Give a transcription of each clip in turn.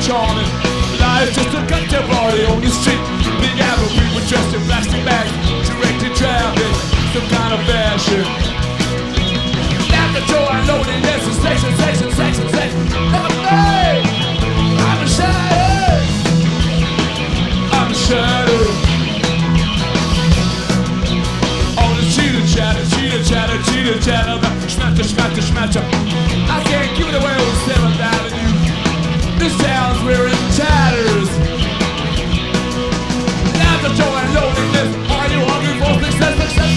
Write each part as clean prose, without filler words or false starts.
charming. Life just a cocktail party on the street. Big Apple, we were dressed in plastic bags, directed traffic, some kind of fashion. Now the door unloading, there's a section. Hey, I'm a shadow. I'm a shadow. All the cheater chatter, smatter. I can't give it away on 7th Avenue. This town's wearing tatters. Now the door unloading this. Are you hungry for success?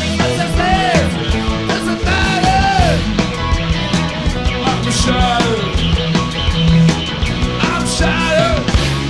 Doesn't matter. I'm a shadow. I'm shadow.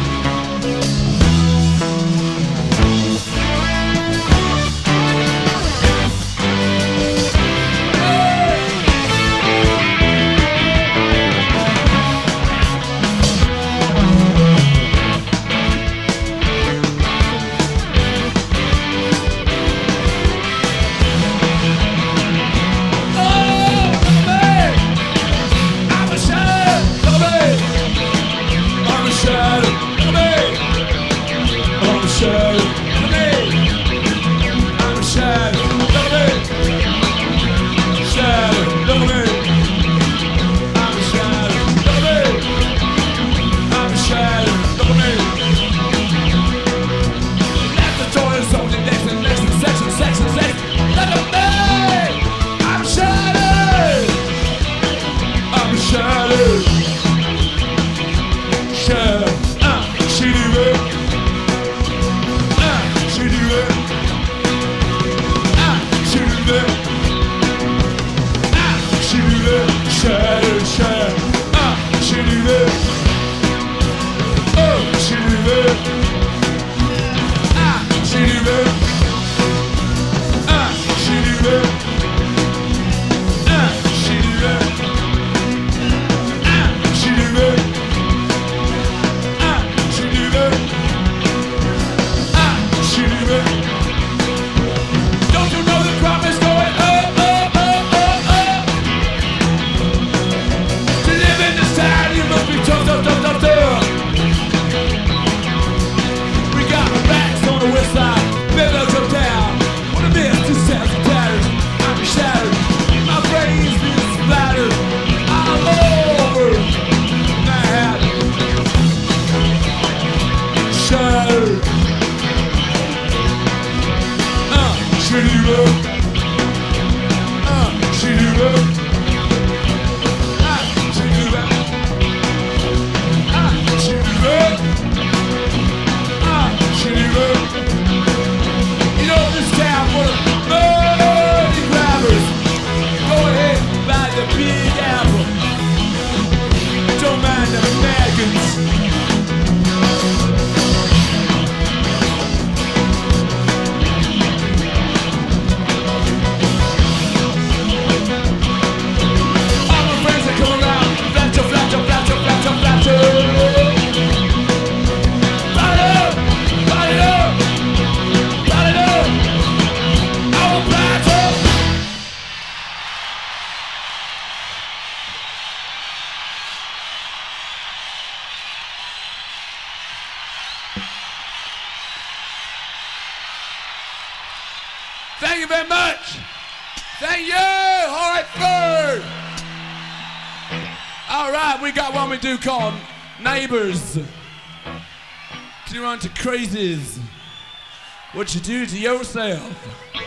Thank you very much. Thank you. All right, bird. All right, we got one we do called Neighbors. Can you run to crazies? What you do to yourself?